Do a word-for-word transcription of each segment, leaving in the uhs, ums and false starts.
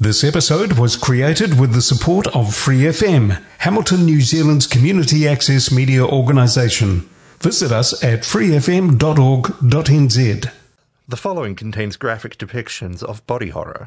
This episode was created with the support of Free F M, Hamilton, New Zealand's community access media organisation. Visit us at free f m dot org dot n z. The following contains graphic depictions of body horror.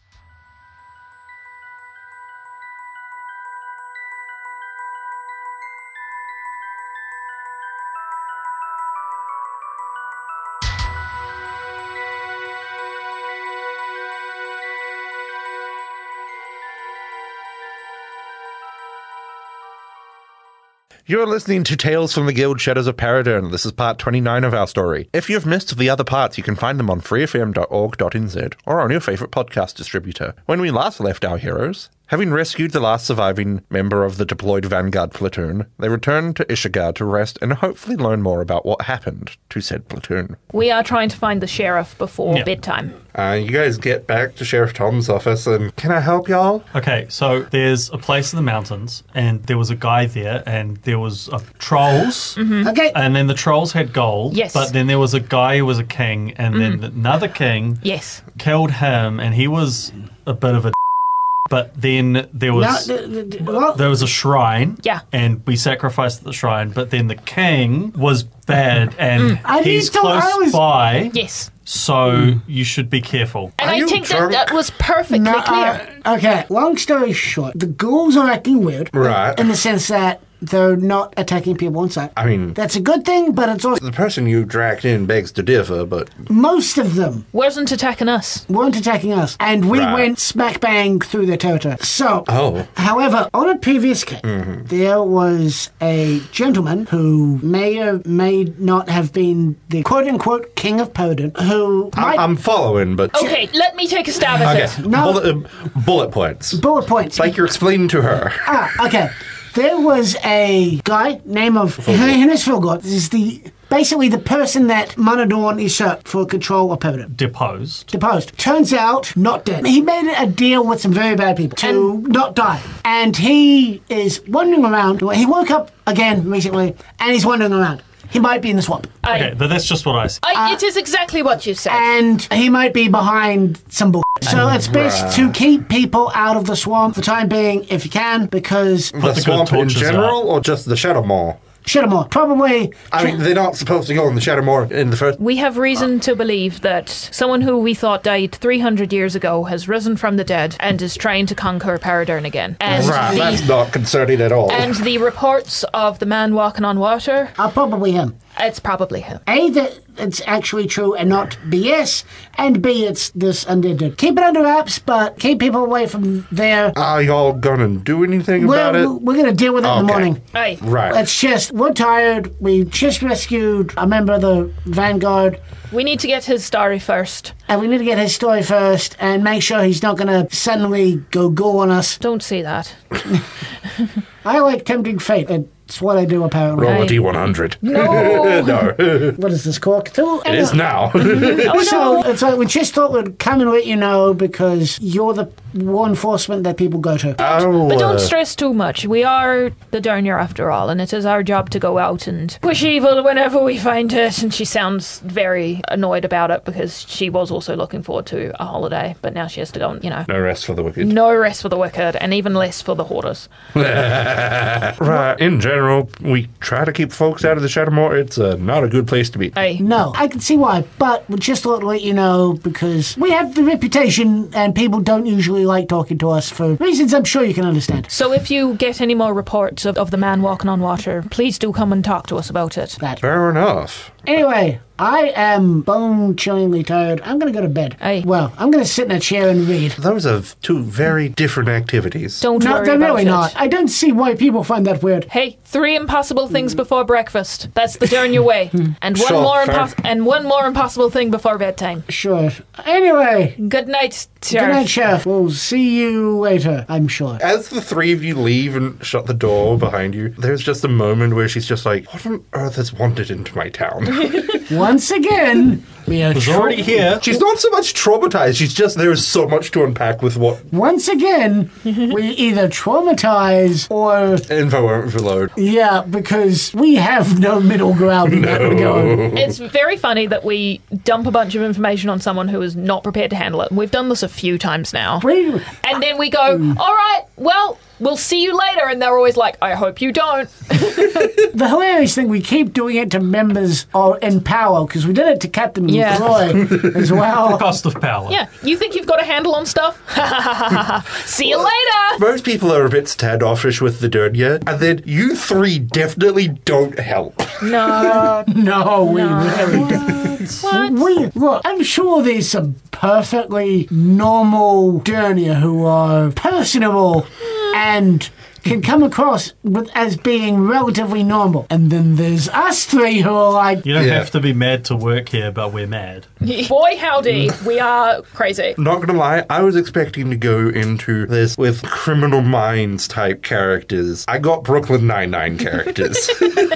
You're listening to Tales from the Guild Shadows of Paradern. This is part twenty-nine of our story. If you've missed the other parts, you can find them on free f m dot org dot n z or on your favourite podcast distributor. When we last left our heroes, having rescued the last surviving member of the deployed Vanguard platoon, they returned to Ishigar to rest and hopefully learn more about what happened to said platoon. We are trying to find the sheriff before Yeah. bedtime. Uh, you guys get back to Sheriff Tom's office and can I help y'all? Okay, so there's a place in the mountains, and there was a guy there, and there was uh, trolls, Okay. and then the trolls had gold. Yes. But then there was a guy who was a king, and then another king Yes. killed him, and he was a bit of a. But then there No, was the, the, the, well, there was a shrine. Yeah. And we sacrificed at the shrine, but then the king was bad, and I he's didn't know close I was- by. Yes. So you should be careful. And Are I you think drunk? that that was perfectly no, clear. uh, okay, long story short, the ghouls are acting weird. Right. In the sense that they're not attacking people on sight. I mean, That's a good thing, but it's also the person you dragged in begs to differ, but most of them Wasn't attacking us. weren't attacking us, and we Right. went smack bang through their territory. So, Oh. however, on a previous case, there was a gentleman who may or may not have been the quote unquote king of Poden, who I- might I'm following, but... Okay, let me take a stab at Okay, it. No. bullet, uh, bullet points. bullet points. Like you're explaining to her. Ah, okay. There was a guy named of Hennis Filgor. This is the basically the person that Monodorn usurped for control of Poden. Deposed. Deposed. Turns out, not dead. He made a deal with some very bad people to not die. And he is wandering around. He woke up again recently, and he's wandering around. He might be in the swamp. I, Okay, but that's just what I said. I, it is exactly what you said. And he might be behind some bull. So it's best to keep people out of the swamp for the time being, if you can, because... The the good swamp in torches general, out. or just the Shadow Mall? Shadowmoor. Probably... I mean, they're not supposed to go in the Shadow Mall in the first... We have reason to believe that someone who we thought died three hundred years ago has risen from the dead and is trying to conquer Paradern again. And, Right, the, that's not concerning at all. and the reports of the man walking on water, Uh, probably him. it's probably him. A, that it's actually true and not B S, and B, it's this undead. Keep it under wraps, but keep people away from there. Are y'all gonna do anything about We're, it? we're going to deal with it in the Okay. morning. Aye. Right. It's just, we're tired. We just rescued a member of the Vanguard, We need to get his story first. and we need to get his story first and make sure he's not going to suddenly go go on us. Don't say that. I like tempting fate. It's what I do, apparently. Roll a Right. D one hundred. No. No. What is this, cork? Tool? It is now. Oh, So no. it's like we just thought we'd come and let you know because you're the law enforcement that people go to. Oh, But don't uh, stress too much. We are the Dernier after all, and it is our job to go out and push evil whenever we find it. And she sounds very annoyed about it because she was also looking forward to a holiday, but now she has to go and, you know, No rest for the wicked. no rest for the wicked, and even less for the hoarders. Right. In general, we try to keep folks out of the Shadow Mall. It's uh, not a good place to be. Aye. No, I can see why, but we just thought to let you know because we have the reputation and people don't usually like talking to us for reasons I'm sure you can understand. So if you get any more reports of, of the man walking on water, please do come and talk to us about it. That. Fair enough. Anyway, I am bone-chillingly tired. I'm going to go to bed. Aye. Well, I'm going to sit in a chair and read. Those are two very different activities. Don't No, worry they're about really it. not. I don't see why people find that weird. Hey, three impossible things before breakfast. That's the Dernier way. And one Sure, more fair. impos- and one more impossible thing before bedtime. Sure. Anyway, Good night, good night, Sheriff. Sheriff. We'll see you later, I'm sure. As the three of you leave and shut the door behind you, there's just a moment where she's just like, what on earth has wandered into my town? Once again, we are It's tra- already here. She's not so much traumatized, she's just, there is so much to unpack with what Once again, we either traumatize or info overload. yeah, because we have no middle ground in that regard. It's very funny that we dump a bunch of information on someone who is not prepared to handle it. And we've done this a few times now. We, And then we go, all right, well, we'll see you later. And they're always like, I hope you don't. the hilarious thing, we keep doing it to members of, in power, because we did it to Captain Yeah. McCoy as well. Cost of power. Yeah, you think you've got a handle on stuff? See you later. Most people are a bit standoffish with the Durnia, and then you three definitely don't help. No. No, we really don't. What? We, look, I'm sure there's some perfectly normal Durnia who are personable and can come across with, as being relatively normal. And then there's us three who are like, You don't Yeah. have to be mad to work here, but we're mad. Boy, howdy, we are crazy. Not gonna lie, I was expecting to go into this with Criminal Minds type characters. I got Brooklyn Nine-Nine characters.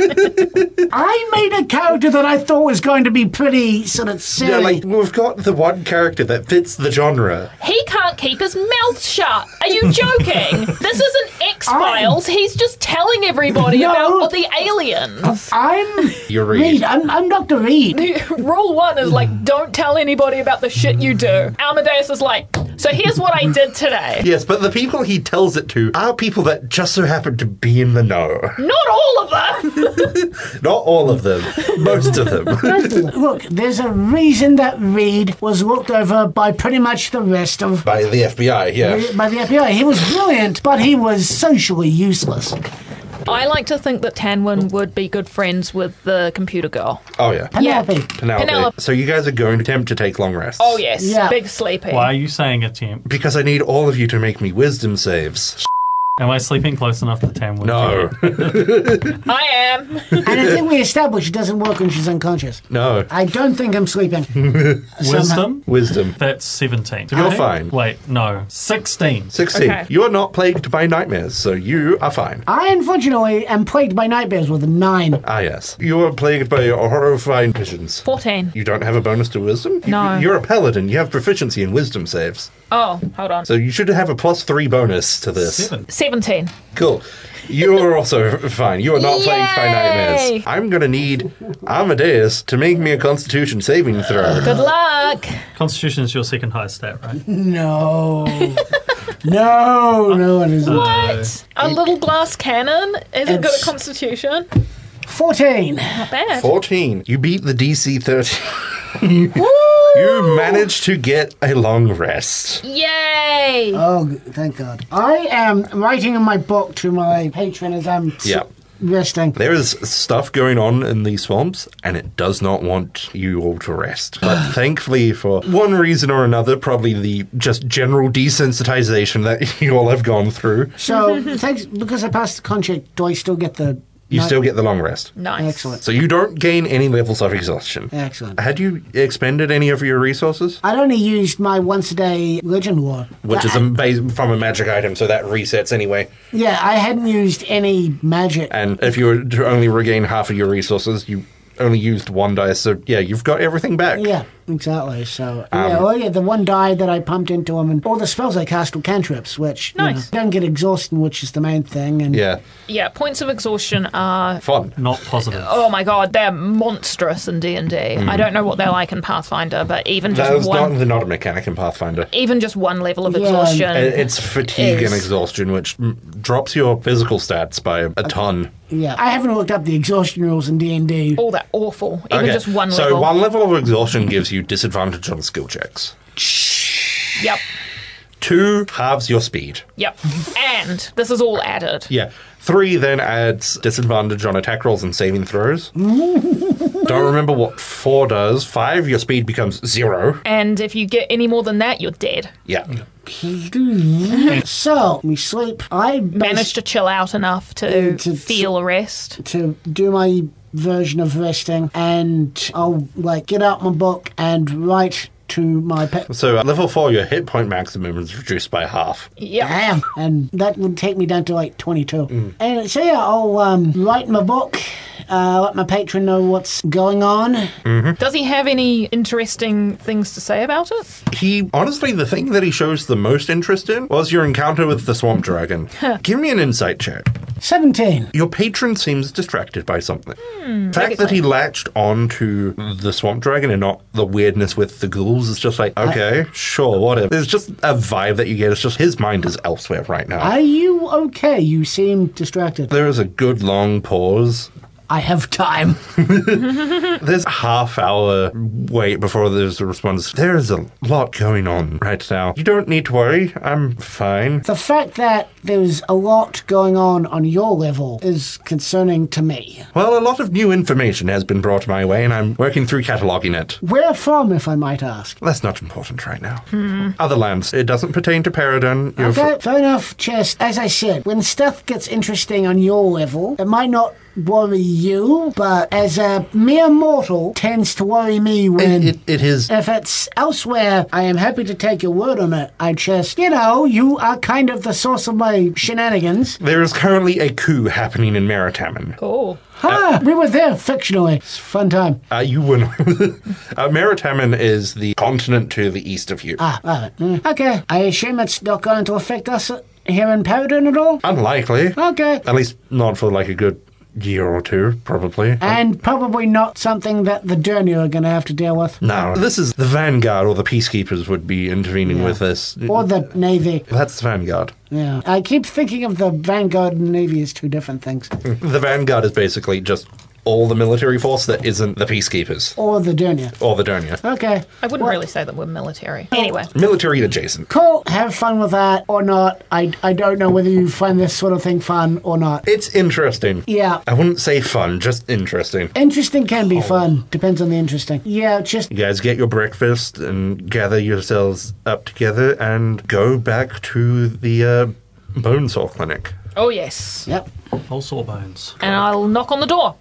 I made a character that I thought was going to be pretty sort of silly. Yeah, like, we've got the one character that fits the genre. He can't keep his mouth shut. Are you joking? This isn't X-Files. He's just telling everybody No. about the aliens. I'm You're Reed. Reed. I'm, I'm Doctor Reed. Rule one is like, don't tell anybody about the shit you do. Amadeus is like, so here's what I did today. Yes, but the people he tells it to are people that just so happen to be in the know. Not all of them. Not all of them. Most of them. Look, there's a reason that Reed was looked over by pretty much the rest of By the F B I, yeah. by the F B I. He was brilliant, but he was socially useless. I like to think that Tanwin would be good friends with the computer girl. Oh, yeah. Penelope. Penelope. Penelope. So you guys are going to attempt to take long rests. Oh, yes. Yeah. Big sleepy. Why are you saying attempt? Because I need all of you to make me wisdom saves. Am I sleeping close enough to Tamworth? No. I am. And I think we established it doesn't work when she's unconscious. No. I don't think I'm sleeping. Wisdom? Wisdom. That's seventeen. You're Okay. fine. Wait, no. sixteen. sixteen. Okay. You are not plagued by nightmares, so you are fine. I unfortunately am plagued by nightmares with a nine. Ah, yes. You are plagued by horrifying visions. fourteen. You don't have a bonus to wisdom? You- No. You're a paladin. You have proficiency in wisdom saves. Oh, hold on. So you should have a plus three bonus to this. Seven. seventeen. Cool. You are also fine. You are not plagued by Yay! nightmares. I'm going to need Amadeus to make me a constitution saving throw. Good luck. Constitution is your second highest stat, right? No. no, no, it isn't. What? A little glass cannon isn't good It's- at Constitution? fourteen. Not bad. fourteen. You beat the D C thirteen. Woo! You managed to get a long rest. Yay! Oh, thank God. I am writing in my book to my patron as I'm s- Yeah. resting. There is stuff going on in these swamps, and it does not want you all to rest. But thankfully, for one reason or another, probably the just general desensitization that you all have gone through, So, thanks, because I passed the contract, do I still get the... you night- still get the long rest. Nice. Excellent. So you don't gain any levels of exhaustion. Excellent. Had you expended any of your resources? I'd only used my once-a-day legend lore. Which is a, bas- from a magic item, so that resets anyway. Yeah, I hadn't used any magic. And if you were to only regain half of your resources, you only used one dice. So yeah, you've got everything back. Yeah, exactly. So, Um, yeah, oh yeah, the one die that I pumped into him, and all the spells I cast were cantrips, which, you Nice. know, don't get exhausting, which is the main thing. And Yeah. Yeah, points of exhaustion are... Fun. Not positive. Oh my god, they're monstrous in D and D. I don't know what they're like in Pathfinder, but even just That was one... not, they're not a mechanic in Pathfinder. even just one level of Yeah, exhaustion. It- It's fatigue is- and exhaustion, which mm, drops your physical stats by a ton. yeah, I haven't looked up the exhaustion rules in D and D. Oh, they're awful. Even Okay, just one so level. one level of exhaustion gives you disadvantage on skill checks. Yep. Two halves your speed. Yep. And this is all added. Yeah. Three then adds disadvantage on attack rolls and saving throws. Don't remember what four does. Five, your speed becomes zero. And if you get any more than that, you're dead. Yeah. So, we sleep. I Managed to chill out enough to Uh, to- feel a rest. to do my version of resting, and I'll like get out my book and write to my pet. So at level four, your hit point maximum is reduced by half. Yeah. Damn. And that would take me down to like twenty-two. Mm. And so yeah, I'll um, write my book, uh, let my patron know what's going on. Does he have any interesting things to say about it? He, honestly, the thing that he shows the most interest in was your encounter with the swamp dragon. Give me an insight check. seventeen. Your patron seems distracted by something. Hmm, the fact that he latched onto the swamp dragon and not the weirdness with the ghouls is just like, okay, sure, whatever. There's just a vibe that you get. It's just his mind is elsewhere right now. Are you okay? You seem distracted. There is a good long pause. I have time. There's a half hour wait before there's a response. There is a lot going on right now. You don't need to worry. I'm fine. The fact that there's a lot going on on your level is concerning to me. Well, a lot of new information has been brought my way, and I'm working through cataloguing it. Where from, if I might ask? That's not important right now. Other lands. It doesn't pertain to Paradon. You're Okay, fair enough. Just, as I said, when stuff gets interesting on your level, it might not worry you, but as a mere mortal, tends to worry me when... It, it, it is... If it's elsewhere, I am happy to take your word on it. I just, you know, you are kind of the source of my shenanigans. There is currently a coup happening in Maritamen. Oh. Ah, we were there fictionally. It's a fun time. Uh, you wouldn't. uh, Maritamen is the continent to the east of you. Ah, all right. Mm, okay. I assume it's not going to affect us here in Paradon at all? Unlikely. Okay. At least not for like a good year or two, probably. And probably not something that the Dernier are going to have to deal with. No, this is the Vanguard or the Peacekeepers would be intervening with this. Or the Navy. That's the Vanguard. Yeah. I keep thinking of the Vanguard and Navy as two different things. The Vanguard is basically just all the military force that isn't the Peacekeepers. Or the Dernier. Or the Dernier. Okay. I wouldn't Well, really say that we're military. Anyway. Military adjacent. Cool. Have fun with that or not. I, I don't know whether you find this sort of thing fun or not. It's interesting. Yeah. I wouldn't say fun, just interesting. Interesting can be fun. Depends on the interesting. Yeah, just... You guys get your breakfast and gather yourselves up together and go back to the uh, Bonesaw Clinic. Oh, yes. Yep. All sore bones. And I'll knock on the door.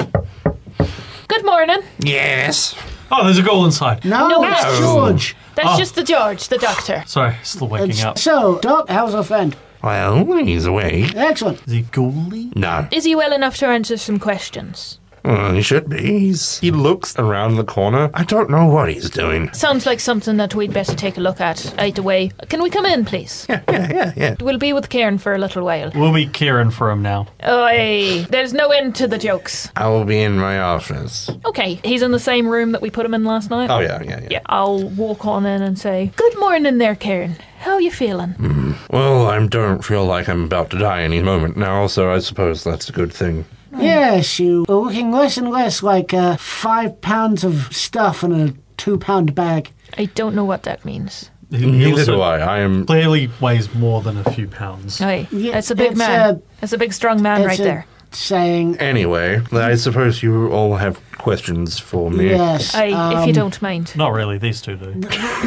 Good morning. Yes. Oh, there's a goal inside. No, No. it's George. That's Oh. just the George, the doctor. Sorry, still waking It's- up. So, Doc, how's our friend? Well, he's away. Excellent. Is he ghouly? No. Is he well enough to answer some questions? Well, he should be. He's, he looks around the corner. I don't know what he's doing. Sounds like something that we'd better take a look at either way. Can we come in, please? Yeah, yeah, yeah, yeah. We'll be with Karen for a little while. We'll be caring for him now. Oi, there's no end to the jokes. I will be in my office. Okay, he's in the same room that we put him in last night. Oh, yeah, yeah, yeah. Yeah, I'll walk on in and say, "Good morning there, Karen. How are you feeling?" Well, I don't feel like I'm about to die any moment now, so I suppose that's a good thing. Yes, you are looking less and less like uh, five pounds of stuff in a two-pound bag. I don't know what that means. He- he Neither also do I. I am... Clearly weighs more than a few pounds. Oi, Yeah, that's a big it's, man. uh, that's a big, strong man It's right a there. Saying, Anyway, I suppose you all have questions for me. yes. Aye, if you um, don't mind. Not really, these two do.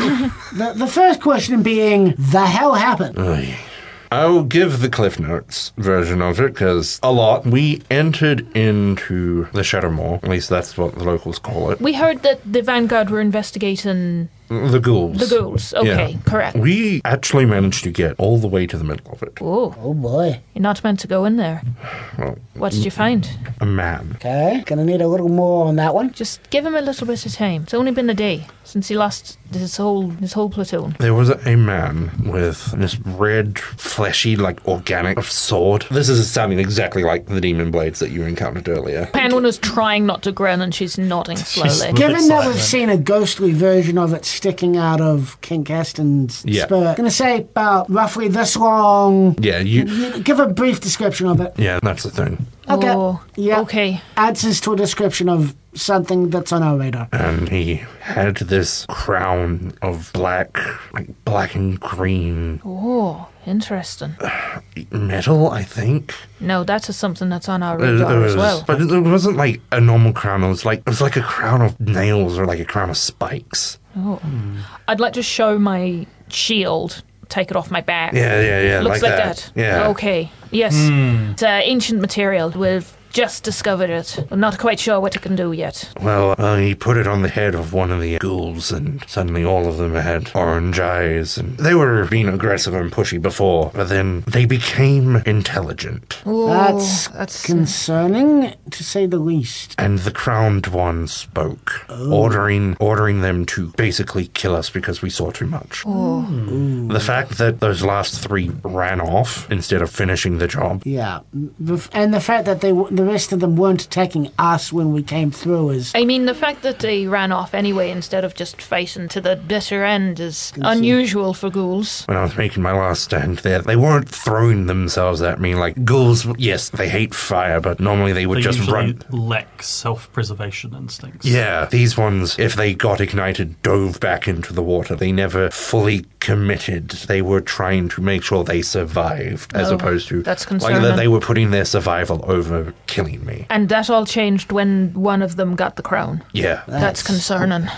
The, the first question being, the hell happened? Oy. I'll give the Cliff Notes version of it, because a lot. We entered into the Shadowmoor, at least that's what the locals call it. We heard that the Vanguard were investigating The ghouls. the ghouls. Okay, Yeah. correct. We actually managed to get all the way to the middle of it. Oh, Oh boy. you're not meant to go in there. Well, What did you find? a man. Okay, gonna need a little more on that one. Just give him a little bit of time. It's only been a day since he lost his whole his whole platoon. There was a man with this red, fleshy, like organic sword. This is sounding exactly like the demon blades that you encountered earlier. Penguin is trying not to grin and she's nodding slowly. With Given that we've excitement. seen a ghostly version of it sticking out of King Caston's Yeah. spirit, gonna say about roughly this long. Yeah, you. You- Give a brief description of it. Yeah, that's the thing. Okay. Oh, Yeah. okay. Answers to a description of something that's on our radar. And he had this crown of black, like black and green Oh, interesting. metal, I think. No, that is something that's on our It- it radar as was- well. But it wasn't like a normal crown. It was like it was like a crown of nails or like a crown of spikes. Oh. I'd like to show my shield. Take it off my back. Yeah, yeah, yeah. Looks like, that. Yeah. Okay. Yes. It's uh, ancient material with just discovered it. I'm not quite sure what it can do yet. Well, uh, he put it on the head of one of the ghouls, and suddenly all of them had orange eyes. And they were being aggressive and pushy before, but then they became intelligent. Ooh, That's, that's concerning, to say the least. And the crowned one spoke, ordering ordering them to basically kill us because we saw too much. The fact that those last three ran off instead of finishing the job. Yeah, The- and the fact that they w- the rest of them weren't attacking us when we came through is I mean, the fact that they ran off anyway instead of just fighting to the bitter end is unusual for ghouls. When I was making my last stand there, they weren't throwing themselves at me like ghouls. Yes, they hate fire, but normally they would They just usually run. lack self-preservation instincts. Yeah, these ones, if they got ignited, dove back into the water. They never fully committed. They were trying to make sure they survived, as Oh, opposed to that's like concerning. that they were putting their survival over killing me. And that all changed when one of them got the crown. Yeah. That's concerning.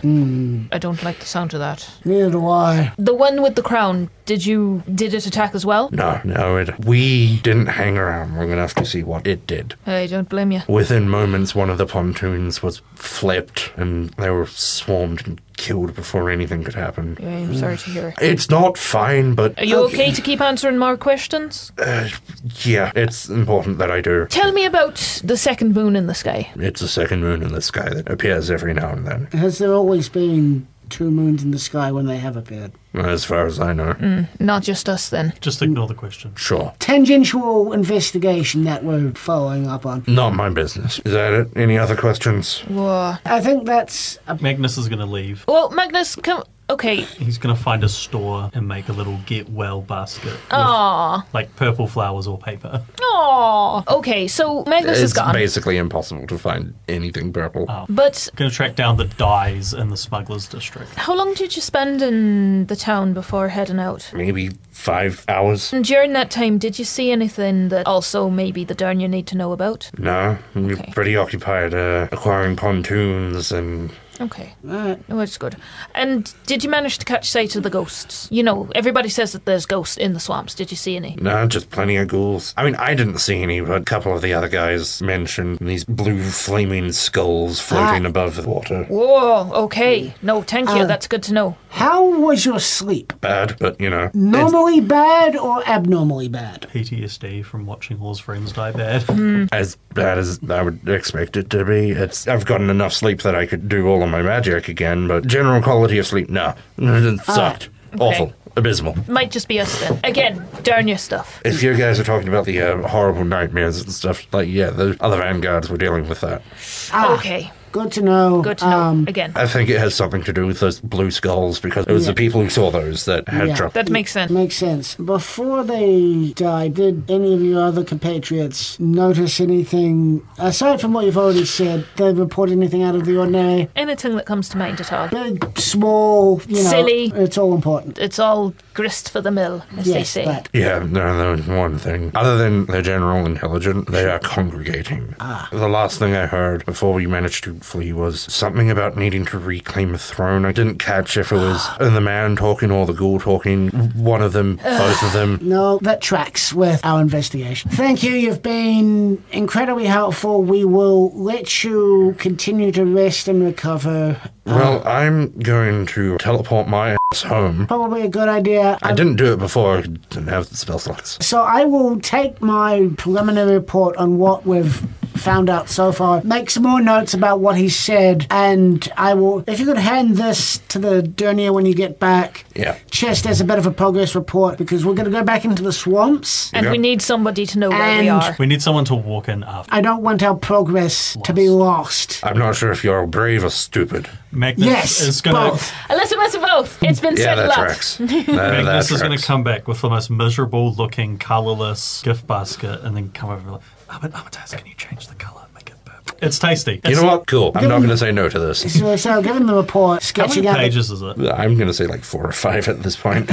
I don't like the sound of that. neither do I. The one with the crown, did you did it attack as well? No, no, it, we didn't hang around long enough to see what it did. I don't blame you. Within moments, one of the pontoons was flipped, and they were swarmed and killed before anything could happen. I'm sorry to hear. It's not fine, but Are you okay to keep answering more questions? uh, yeah, it's important that I do. Tell me about the second moon in the sky. It's a second moon in the sky that appears every now and then, Has there always been two moons in the sky when they have appeared? as far as I know. Not just us then. Just ignore the question. Sure. Tangential investigation that we're following up on. Not my business. Is that it? Any other questions? Whoa. I think that's a Magnus is going to leave. Well, Magnus, come. Okay. He's going to find a store and make a little get well basket with Aww. like purple flowers or paper. Aww. Okay, so Magnus is It's gone. basically impossible to find anything purple. But Going to track down the dyes in the smugglers district. how long did you spend in the town before heading out? Maybe five hours? And during that time, did you see anything that also maybe the Darn you need to know about? No, we're Okay. pretty occupied uh, acquiring pontoons and... Okay. Alright. Oh, that's good. And did you manage to catch sight of the ghosts? You know, everybody says that there's ghosts in the swamps. Did you see any? No, just plenty of ghouls. I mean, I didn't see any, but a couple of the other guys mentioned these blue flaming skulls floating Ah. above the water. Whoa, okay. No, thank you. Uh, That's good to know. How was your sleep? Bad, but you know. it's- Normally bad or abnormally bad? P T S D from watching all his friends die bad. as bad as I would expect it to be. It's I've gotten enough sleep that I could do all of my magic again, but general quality of sleep, no. It sucked. Awful. Abysmal. Might just be us then. Again, darn your stuff. If you guys are talking about the uh, horrible nightmares and stuff, like, yeah, the other vanguards were dealing with that. Ah, Okay. Good to know. Good to know. Um, Again. I think it has something to do with those blue skulls, because it was Yeah. the people who saw those that had Yeah. trouble. That makes sense. Makes sense. Before they died, did any of your other compatriots notice anything, aside from what you've already said, they report anything out of the ordinary? Anything that comes to mind at all. Big, small, you know, Silly. it's all important. It's all grist for the mill, as they Yes, say. that. Yeah, no, there was one thing. Other than they're general intelligent, they are congregating. Ah. The last thing I heard before we managed to flee was something about needing to reclaim a throne. I didn't catch if it was the man talking or the ghoul talking. One of them, both of them. No, that tracks with our investigation. Thank you. You've been incredibly helpful. We will let you continue to rest and recover. Well, I'm going to teleport my ass home. Probably a good idea. I didn't do it before. I didn't have the spell slots. So I will take my preliminary report on what we've found out so far, make some more notes about what he said, and I will, if you could hand this to the Dernier when you get back, Yeah. just as a bit of a progress report, because we're going to go back into the swamps. And Yeah. we need somebody to know where we And- are. We need someone to walk in after. I don't want our progress to be lost. I'm not sure if you're brave or stupid. Magnus Yes, is going to both. A little bit of both. It's been Yeah, said a that lot. tracks. That, that Magnus is going tracks. to come back with the most miserable looking, colourless gift basket and then come over like, Ahmed, Amadeus, can you change the colour? Make it purple. It's tasty. You It's- know what? Cool. I'm not going to say no to this. So, so given the report, How sketching many out... pages is it? I'm going to say like four or five at this point.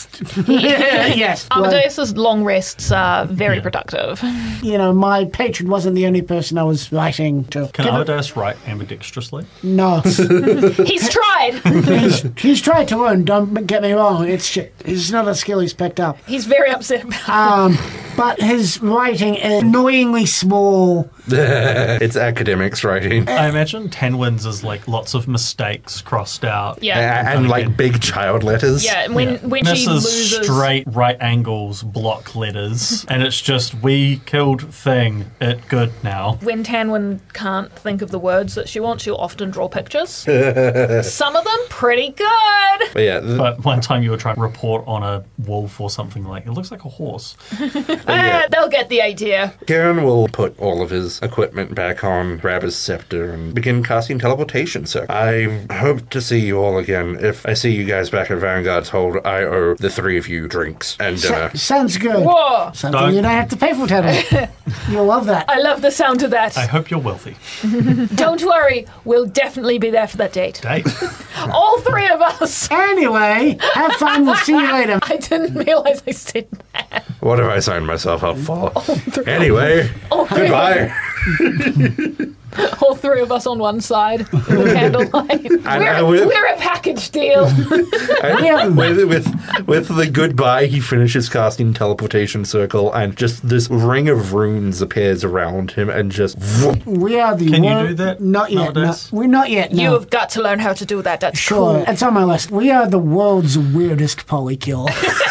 yes. well, Amadeus's long rests are very productive. you know, my patron wasn't the only person I was writing to. Can Given- Amadeus write ambidextrously? No. He's tried. he's, he's tried to learn, don't get me wrong. It's, it's not a skill he's picked up. He's very upset about it. Um, but his writing is annoyingly small. It's academics writing. I imagine Tanwin's is like lots of mistakes crossed out. Yeah. And, and like big child letters. Yeah, and when, Yeah. when this she is loses... straight right angles block letters, and it's just we killed thing. It good now. When Tanwin can't think of the words that she wants, she'll often draw pictures. Some of them pretty good. But yeah, th- But one time you were trying to report on a wolf or something like it looks like a horse. Ah, they'll get the idea. Kieran will put all of his equipment back on, grab his scepter, and begin casting teleportation. So I hope to see you all again. If I see you guys back at Vanguard's hold, I owe the three of you drinks and dinner. S- sounds good. Whoa! Something Don't- you don't have to pay for, Teddy. You'll love that. I love the sound of that. I hope you're wealthy. Don't worry, we'll definitely be there for that date. Date. All three of us. Anyway, have fun. We'll see you later. I didn't realize I said that. What have I signed myself up for? Anyway, All three, goodbye. all three of us on one side in the candlelight. I We're, will- we're a package deal. And with, with, with the goodbye, he finishes casting teleportation circle, and just this ring of runes appears around him, and just whoop. We are the Can you wor- do that Not yet. No, nowadays? we're not yet. No. You have got to learn how to do that. That's Sure, cool. it's on my list. We are the world's weirdest polykill.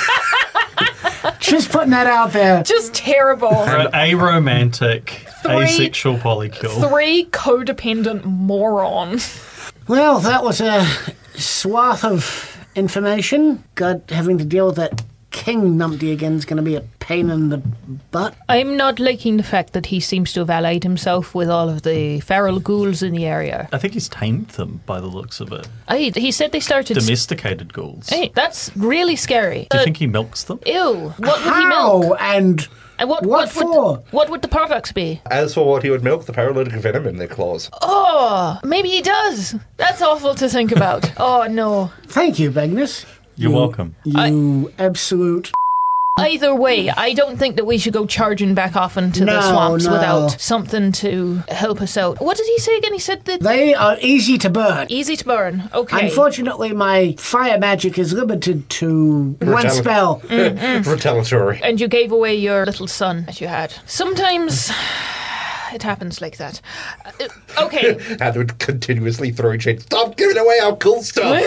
Just putting that out there. Just terrible. An aromantic, Three- asexual polykill. Three codependent morons. Well, that was a swath of information. God, having to deal with that King Numpty again is going to be a pain in the butt. I'm not liking the fact that he seems to have allied himself with all of the feral ghouls in the area. I think he's tamed them by the looks of it. I, he said they started... Domesticated ghouls. Hey, that's really scary. Do you Uh, think he milks them? Ew. What would he How milk? and And what, what what, would, for? what would the products be? As for what he would milk, the paralytic venom in their claws. Oh, maybe he does. That's awful to think about. Oh, no. Thank you, Magnus. You're You- welcome. You absolute. Either way, I don't think that we should go charging back off into No, the swamps no. without something to help us out. What did he say again? He said that They are easy to burn. easy to burn. Okay. Unfortunately, my fire magic is limited to one Retaliate. spell. Retaliatory. And you gave away your little son that you had. Sometimes it happens like that. Uh, okay. And would continuously throw shade. Stop giving away our cool stuff.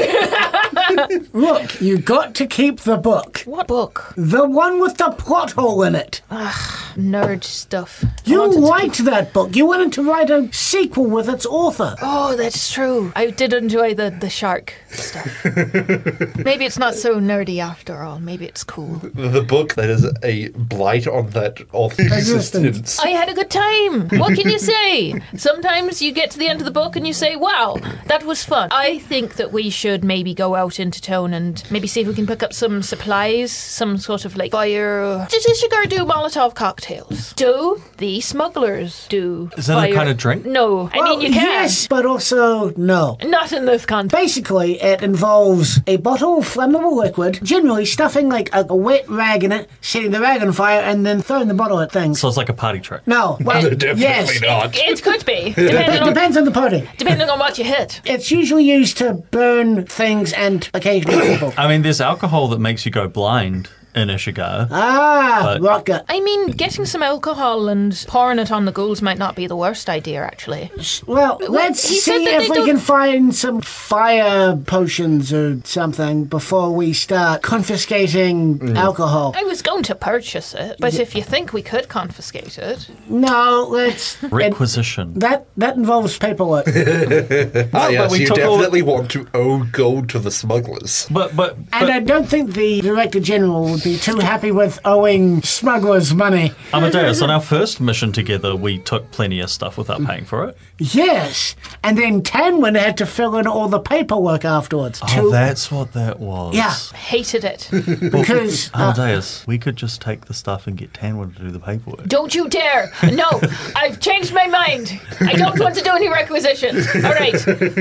Look, you got to keep the book. What book? The one with the plot hole in it. Nerd stuff. I You wanted to liked that book. You wanted to write a sequel with its author. Oh, that's true. I did enjoy the, the shark stuff. Maybe it's not so nerdy after all. Maybe it's cool. The book that is a blight on that author's existence. I had a good time. What can you say? Sometimes you get to the end of the book and you say, wow, that was fun. I think that we should maybe go out into town and maybe see if we can pick up some supplies, some sort of like fire. Just a sugar do Molotov cocktails. Do the smugglers do Is that a fire- kind of drink? No. I Well, mean, you can. yes, but also no. Not in this context. Basically, it involves a bottle of flammable liquid, generally stuffing like a, a wet rag in it, setting the rag on fire, and then throwing the bottle at things. So it's like a party trick. No, well, Definitely yes, not. It could be, it depending on, depends on the party. depending on what you hit. It's usually used to burn things and occasionally people. I mean, there's alcohol that makes you go blind in Ishigar. Ah, But- rocket. I mean, getting some alcohol and pouring it on the ghouls might not be the worst idea, actually. Well, let's he said see that if they we don't- can find some fire potions or something before we start confiscating Mm. alcohol. I was going to purchase it, but if you think we could confiscate it, No, let's. Requisition. That that involves paperwork. Ah, yes, we you took all- definitely want to owe gold to the smugglers. But, but, And but I don't think the Director General would be too happy with owing smugglers money. Amadeus, on our first mission together, we took plenty of stuff without paying for it. Yes, and then Tanwin had to fill in all the paperwork afterwards. Oh, to- that's what that was. Yeah. hated it. because uh, Amadeus, we could just take the stuff and get Tanwin to do the paperwork. Don't you dare! No, I've changed my mind. I don't want to do any requisitions. All right.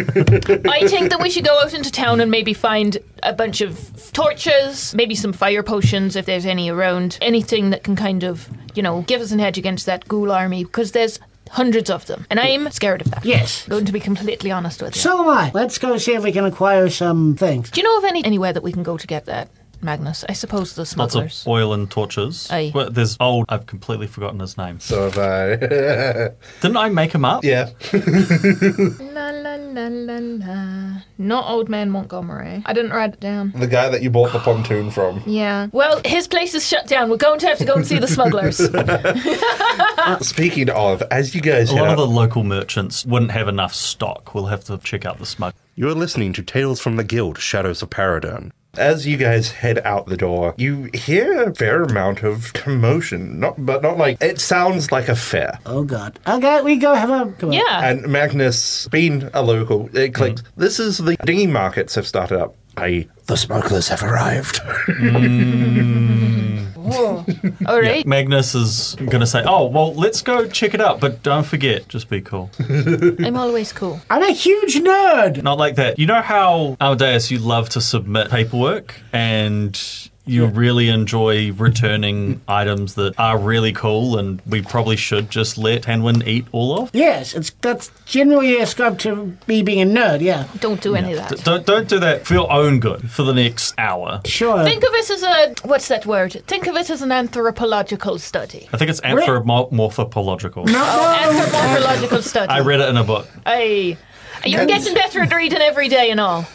I think that we should go out into town and maybe find a bunch of torches, maybe some fire potions if there's any around. Anything that can kind of, you know, give us an edge against that ghoul army because there's hundreds of them. And I'm scared of that. yes. Going to be completely honest with you. So am I. Let's go see if we can acquire some things. Do you know of any anywhere that we can go to get that? Magnus? I suppose the Lots smugglers. of oil and torches. Aye. Well, there's old. I've completely forgotten his name. So have I. Didn't I make him up? Yeah. La la la la la. Not Old Man Montgomery. I didn't write it down. The guy that you bought the pontoon from. Yeah. Well, his place is shut down. We're going to have to go and see the smugglers. Speaking of, as you guys A lot have, of the local merchants wouldn't have enough stock. We'll have to check out the smug. you're listening to Tales from the Guild, Shadows of Paradern. As you guys head out the door, you hear a fair amount of commotion. Not, but not like it sounds like a fair. Oh, God. Okay, we go have a... Come on. Yeah. And Magnus, being a local, it clicks. Mm. This is the dinghy markets have started up. I, the smugglers have arrived. Whoa. All right. Magnus is going to say, oh, well, let's go check it out, but don't forget, just be cool. I'm always cool. I'm a huge nerd. Not like that. You know how, Amadeus, you love to submit paperwork and you really enjoy returning items that are really cool and we probably should just let Tanwin eat all of? Yes, it's that's generally ascribed to me being a nerd, yeah. Don't do any of D- that. don't, don't do that for your own good for the next hour. Sure. Think of it as a... What's that word? Think of it as an anthropological study. I think it's anthropomorphological. Anthropological study. I read it in a book. Hey, you're getting better at reading every day and all.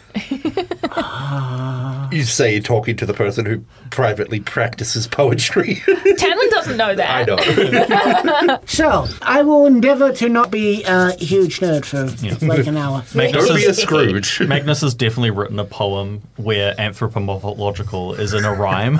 You say talking to the person who privately practices poetry. Tanwin doesn't know that. I know. So, I will endeavour to not be a huge nerd for like an hour. Magnus Don't be a has, Scrooge. Magnus has definitely written a poem where anthropomorphological is in a rhyme.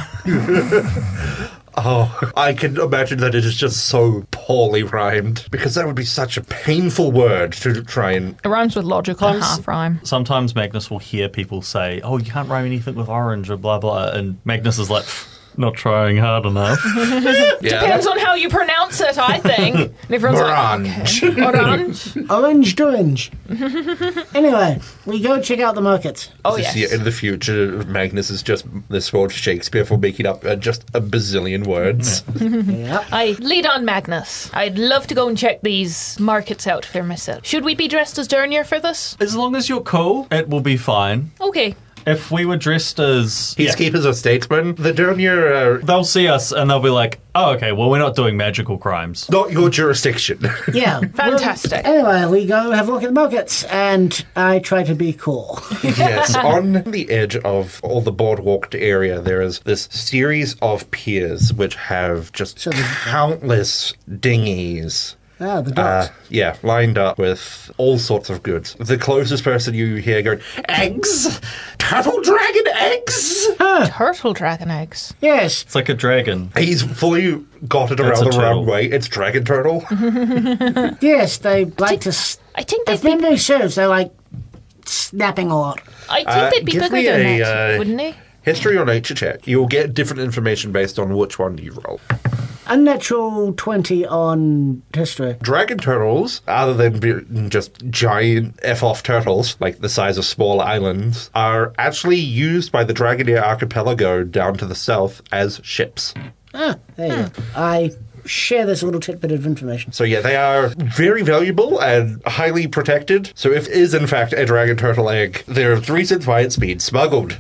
Oh, I can imagine that it is just so poorly rhymed, because that would be such a painful word to try and... It rhymes with logical and half rhyme. Sometimes Magnus will hear people say, oh, you can't rhyme anything with orange or blah, blah, and Magnus is like, not trying hard enough. Depends on how you pronounce it, I think. And everyone's Orange. like, okay. Orange. Orange orange. Anyway, we go check out the markets. Oh, This yes. year in the future, Magnus is just this for Shakespeare for making up uh, just a bazillion words. Yeah. I lead on Magnus. I'd love to go and check these markets out for myself. Should we be dressed as Dernier for this? As long as you're cool, it will be fine. Okay. If we were dressed as... Yeah, Peacekeepers or statesmen, the Dernier are they'll see us and they'll be like, oh, okay, well, we're not doing magical crimes. not your jurisdiction. Yeah. Fantastic. Well, anyway, we go have a look at the markets, and I try to be cool. Yes, on the edge of all the boardwalked area, there is this series of piers which have just So the- countless dinghies. Ah, the Uh, dogs. yeah, lined up with all sorts of goods. The closest person you hear going, eggs! Turtle dragon eggs! Turtle dragon eggs. Yes. It's like a dragon. He's fully got it That's around a the turtle. wrong way. It's dragon turtle. Yes, they like to... s- I think If they'd be, memory serves, they like snapping a lot. I think Uh, they'd be give bigger me than a, that, uh, wouldn't they? History or nature check. You'll get different information based on which one you roll. Unnatural twenty on history. Dragon turtles, other than being just giant F-off turtles, like the size of small islands, are actually used by the Dragonair archipelago down to the south as ships. Ah, there you go. I share this little tidbit of information. So yeah, they are very valuable and highly protected. So if it is in fact a dragon turtle egg, there are three reasons why it's being smuggled.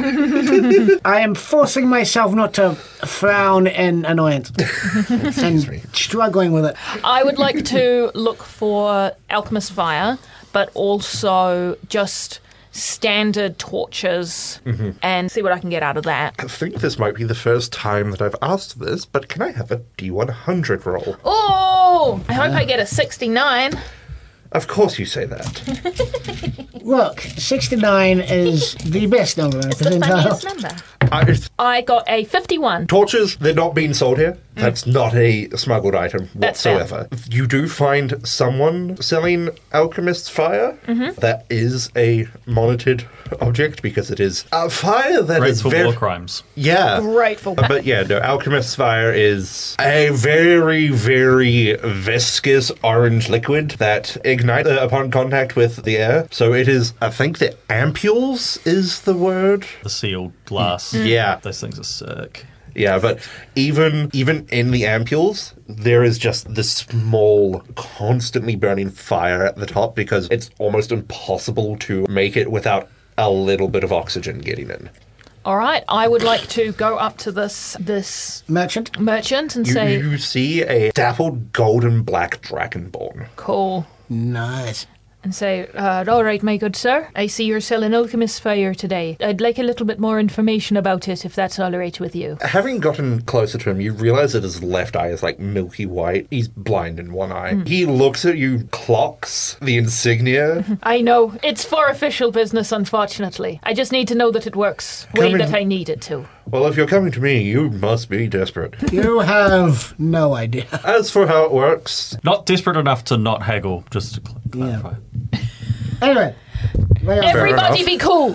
I am forcing myself not to frown in annoyance and struggling with it. I would like to look for alchemist fire, but also just standard torches and see what I can get out of that. I think this might be the first time that I've asked this, but can I have a D one hundred roll? Oh, I hope I get a sixty-nine. Of course you say that. Look, sixty-nine is the best number in the The entire... funniest number. I, I got a fifty-one. torches, they're not being sold here. That's not a smuggled item That's fair. whatsoever. You do find someone selling alchemist's fire. That is a monitored object because it is a fire that is Grateful very... war crimes. Yeah. Grateful. Uh, But yeah, no, alchemist's fire is a very, very viscous orange liquid that ignites uh, upon contact with the air. So it is, I think the ampules is the word. The sealed glass. Yeah. Those things are sick. Yeah, but even even in the ampules, there is just this small, constantly burning fire at the top because it's almost impossible to make it without a little bit of oxygen getting in. All right, I would like to go up to this this Merchant. merchant and You, say, you see a dappled golden black dragonborn. "Cool." Nice. And say, uh, all right, my good sir, I see you're selling Alchemist Fire today. I'd like a little bit more information about it, if that's all right with you. Having gotten closer to him, you realize that his left eye is like milky white. He's blind in one eye. Mm. He looks at you, clocks the insignia. I know, it's for official business, unfortunately. I just need to know that it works way Coming- that I need it to. Well, if you're coming to me, you must be desperate. You have no idea. As for how it works, Not desperate enough to not haggle, just to cl- clarify. Anyway. they are- Everybody enough. be cool!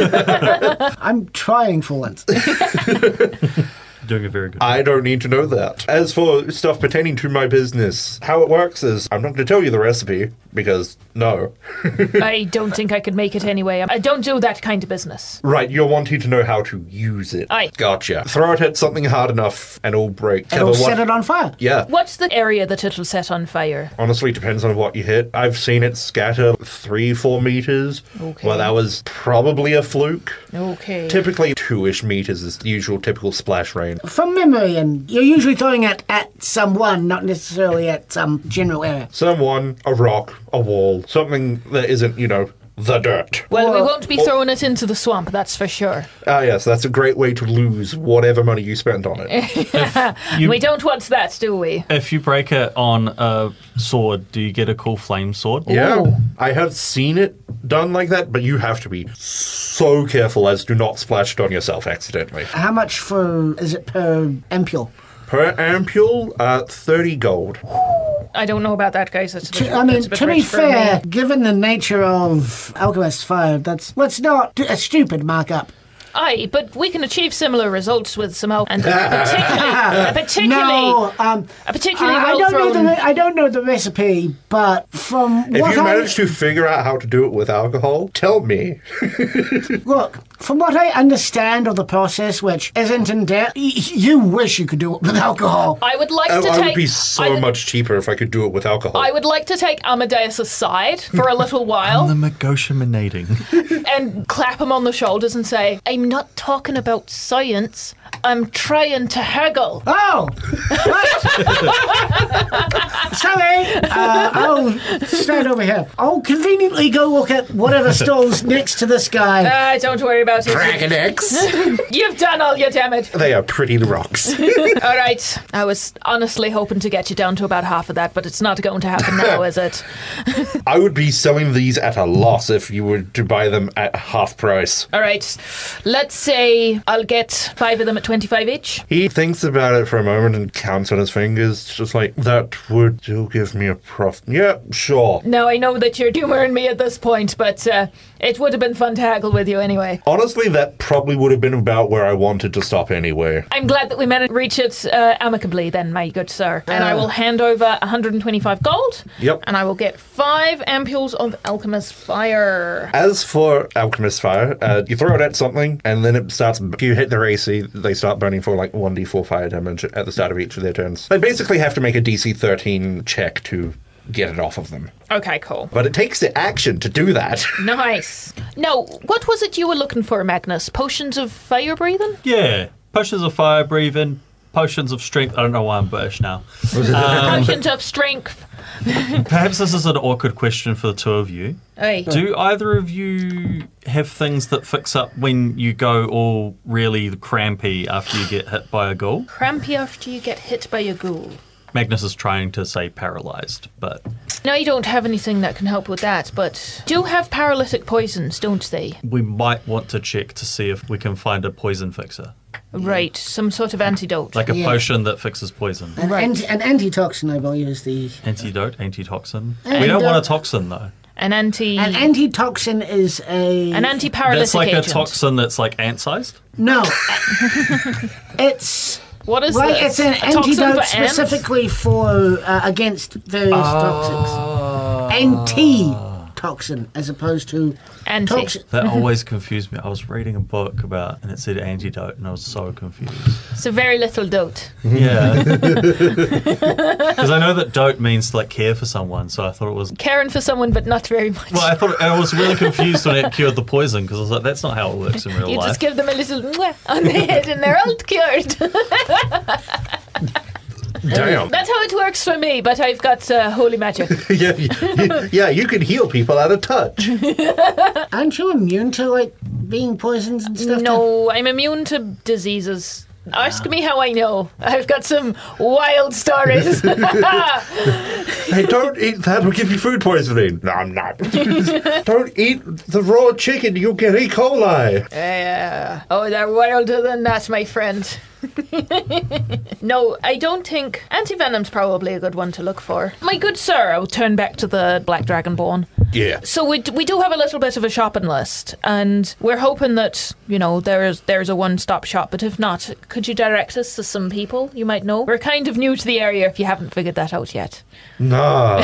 I'm trying for once. Doing a very good. I don't need to know that. As for stuff pertaining to my business, how it works is I'm not going to tell you the recipe, because no. I don't think I could make it anyway. I don't do that kind of business. Right, you're wanting to know how to use it. Aye. Gotcha. Throw it at something hard enough and it'll break. It'll Ever set wa- it on fire. Yeah. What's the area that it'll set on fire? Honestly, depends on what you hit. I've seen it scatter three, four meters. Okay. Well, that was probably a fluke. Okay. Typically, two-ish meters is the usual typical splash range. From memory, and you're usually throwing it at someone, not necessarily at some general area. Someone, a rock, a wall, something that isn't, you know, the dirt. Well, we Or- won't be throwing it into the swamp, that's for sure. Ah, yes, that's a great way to lose whatever money you spent on it. You- We don't want that, do we? If you break it on a sword, do you get a cool flame sword? Yeah, Ooh. I have seen it done like that, but you have to be so careful as to not splash it on yourself accidentally. How much for is it per ampule? Per ampule, uh, thirty gold. I don't know about that, guys. It's a bit, To, I mean, it's a bit to be rich for fair, me. given the nature of Alchemist Fire, that's let's not do a stupid markup. Aye, but we can achieve similar results with some help, and particularly, particularly, No, um, a particularly I, I well don't know the thrown. re- I don't know the recipe, but from If what you I manage to figure out how to do it with alcohol, tell me. look, from what I understand of the process, which isn't in depth, y- you wish you could do it with alcohol. I would like Oh, to I take. would be so I would, much cheaper if I could do it with alcohol. I would like to take Amadeus aside for a little while The negotiating. and clap him on the shoulders and say, "I'm not talking about science. I'm trying to haggle." Oh, what? Sorry, uh, I'll stand over here. I'll conveniently go look at whatever stalls next to this guy. Ah, don't worry about it. Dragon X. You've done all your damage. They are pretty rocks. All right. I was honestly hoping to get you down to about half of that, but it's not going to happen now, is it? I would be selling these at a loss if you were to buy them at half price. All right. Let's say I'll get five of them at twenty-five each. He thinks about it for a moment and counts on his fingers, just like, that would still give me a profit. Yeah, sure. Now, I know that you're humouring me at this point, but uh, it would have been fun to haggle with you anyway. Honestly, that probably would have been about where I wanted to stop anyway. I'm glad that we managed to reach it uh, amicably then, my good sir. And I will hand over one hundred twenty-five gold. Yep. And I will get five ampules of Alchemist Fire. As for Alchemist Fire, uh, you throw it at something, and then it starts. You hit their A C, they start burning for like one d four fire damage at the start of each of their turns. They basically have to make a D C thirteen check to get it off of them. Okay, cool. But it takes the action to do that. Nice. Now, what was it you were looking for, Magnus? Potions of fire breathing? Yeah. Potions of fire breathing, potions of strength. I don't know why I'm British now. Potions of strength. Perhaps this is an awkward question for the two of you. Hey. Do either of you have things that fix up when you go all really crampy after you get hit by a ghoul? Crampy after you get hit by a ghoul. Magnus is trying to say paralyzed, but No, you don't have anything that can help with that, but do have paralytic poisons, don't they? we might want to check to see if we can find a poison fixer. Right, some sort of antidote. Like a Yeah. potion that fixes poison. An, Right. anti- an antitoxin, I believe, is the. Antidote, antitoxin. And, We don't uh, want a toxin, though. an anti... An antitoxin is a. an anti-paralytic That's like agent. a toxin that's like ant-sized? No. it's. What is Like, this? it's an A toxin antidote for ants? specifically for uh, against various Ah. toxics. Anti-toxin, as opposed to Anti. toxin. That always confused me. I was reading a book about, and it said antidote, and I was so confused. So very little dote. Yeah. Because I know that dote means to like care for someone, so I thought it was... Caring for someone, but not very much. Well, I thought I was really confused when it cured the poison, because I was like, that's not how it works in real You life. just give them a little mwah on the head and they're all cured. Damn. That's how it works for me, but I've got uh, holy magic. yeah, you, yeah, you can heal people at a touch. Aren't you immune to, like, being poisoned and stuff? No, I'm immune to diseases. Ask me how I know. I've got some wild stories. Hey, don't eat that. We'll give you food poisoning. No, I'm not. Don't eat the raw chicken. You'll get E. coli. Uh, oh, they're wilder than that, my friend. No, I don't think antivenom's probably a good one to look for. My good sir, I'll turn back to the Black Dragonborn. Yeah. So we, d- we do have a little bit of a shopping list, and we're hoping that, you know, there's there's a one-stop shop, but if not, could you direct us to some people you might know? We're kind of new to the area if you haven't figured that out yet. Nah.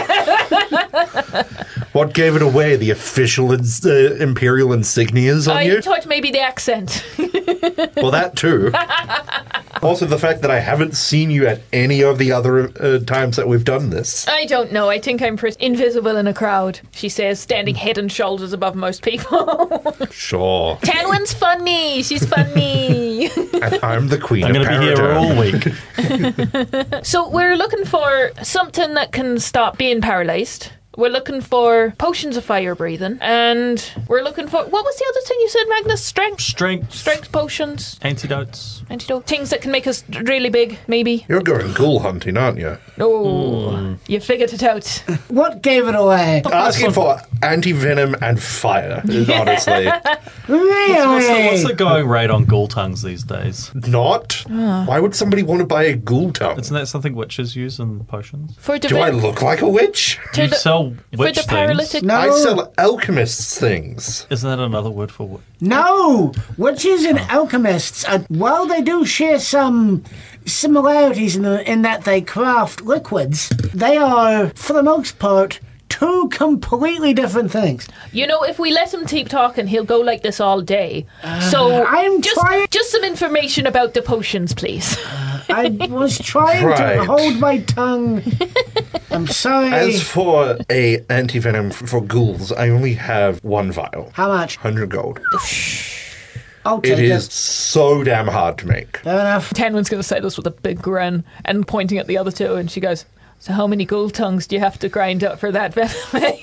What gave it away? The official ins- uh, imperial insignias on I you? thought maybe the accent. Well, that too. Also, the fact that I haven't seen you at any of the other uh, times that we've done this. I don't know. I think I'm pretty invisible in a crowd, she says, standing head and shoulders above most people. Sure. Tanwin's funny. She's funny. And I'm the queen I'm of going to be here Paradise. all week. So we're looking for something that can stop being paralyzed. We're looking for potions of fire breathing. And we're looking for... What was the other thing you said, Magnus? Strength? Strength. Strength potions. Antidotes. Antidote. Things that can make us really big, maybe. You're going ghoul hunting, aren't you? Oh, you figured it out. What gave it away? Asking for anti-venom and fire, honestly. Really? What's the, what's the going rate on ghoul tongues these days? Not? Why would somebody want to buy a ghoul tongue? Isn't that something witches use in potions? For Do I divi- look like a witch? to You the- sell for witch the things. paralytic... No. I sell alchemists things. Isn't that another word for witch? No! Witches and alchemists, are, while they do share some similarities in, the, in that they craft liquids, they are, for the most part, two completely different things. You know, if we let him keep talking, he'll go like this all day. So, I'm just, trying- just some information about the potions, please. I was trying Right. to hold my tongue. I'm sorry. As for a anti-venom f- for ghouls, I only have one vial. How much? one hundred gold. I'll take It it. is so damn hard to make. Fair enough. Tanwin's going to say this with a big grin and pointing at the other two, and she goes, so how many gold tongues do you have to grind up for that venom?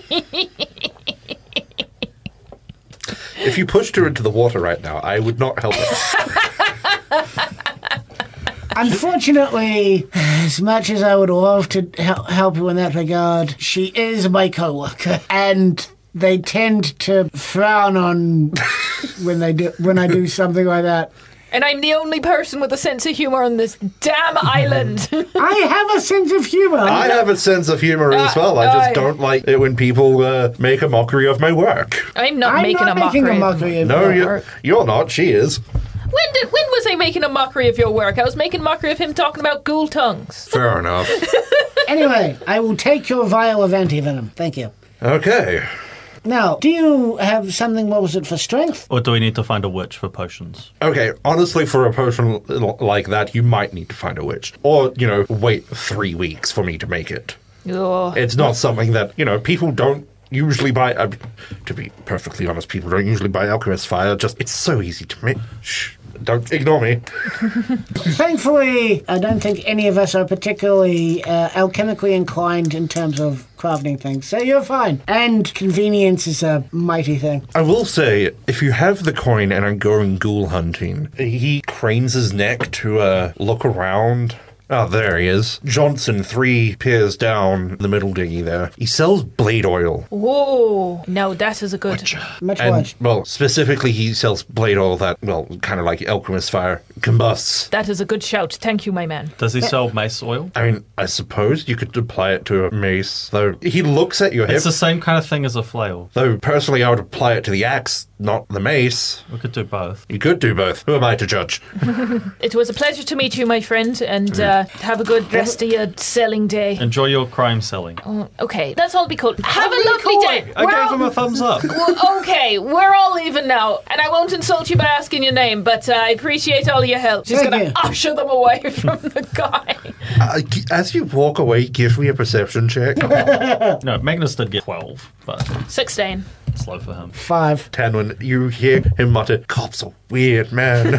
If you pushed her into the water right now, I would not help her. Unfortunately, as much as I would love to hel- help you in that regard, she is my co-worker, and they tend to frown on when they do when I do something like that. And I'm the only person with a sense of humour on this damn island. I have a sense of humor. I have a sense of humor as Uh, well. I just I- don't like it when people uh, make a mockery of my work. I'm not I'm making not a making mockery. a mockery of No, your you're, work. you're not. She is. When did when was I making a mockery of your work? I was making a mockery of him talking about ghoul tongues. Fair enough. Anyway, I will take your vial of antivenom. Thank you. Okay. Now, do you have something, what was it, for strength? Or do we need to find a witch for potions? Okay, honestly, for a potion l- like that, you might need to find a witch. Or, you know, wait three weeks for me to make it. Ugh. It's not something that, you know, people don't usually buy. Uh, to be perfectly honest, people don't usually buy alchemist fire. Just, it's so easy to make. Shh. Don't ignore me. Thankfully, I don't think any of us are particularly uh, alchemically inclined in terms of crafting things, so you're fine. And convenience is a mighty thing. I will say, if you have the coin and are going ghoul hunting, he cranes his neck to uh, look around. Oh, there he is. Johnson, three piers down the middle dinghy there. He sells blade oil. Whoa. No, that is a good... Much And, obliged. well, specifically, he sells blade oil that, well, kind of like alchemist fire, combusts. That is a good shout. Thank you, my man. Does he sell mace oil? I mean, I suppose you could apply it to a mace, though he looks at your hip. It's the same kind of thing as a flail. Though, personally, I would apply it to the axe, not the mace. We could do both. You could do both. Who am I to judge? It was a pleasure to meet you, my friend, and uh, uh, have a good rest of your selling day. Enjoy your crime selling. Oh, okay, that's all be cool. Have a be lovely cool. day. I We're gave all- him a thumbs up. Well, okay, we're all leaving now, and I won't insult you by asking your name, but uh, I appreciate all your help. Just Thank gonna you. usher them away from the guy. Uh, g- as you walk away, give me a perception check. No, Magnus did get twelve, but Sixteen. slow for him. Five. Tanwin, you hear him mutter, "Cops are weird, man."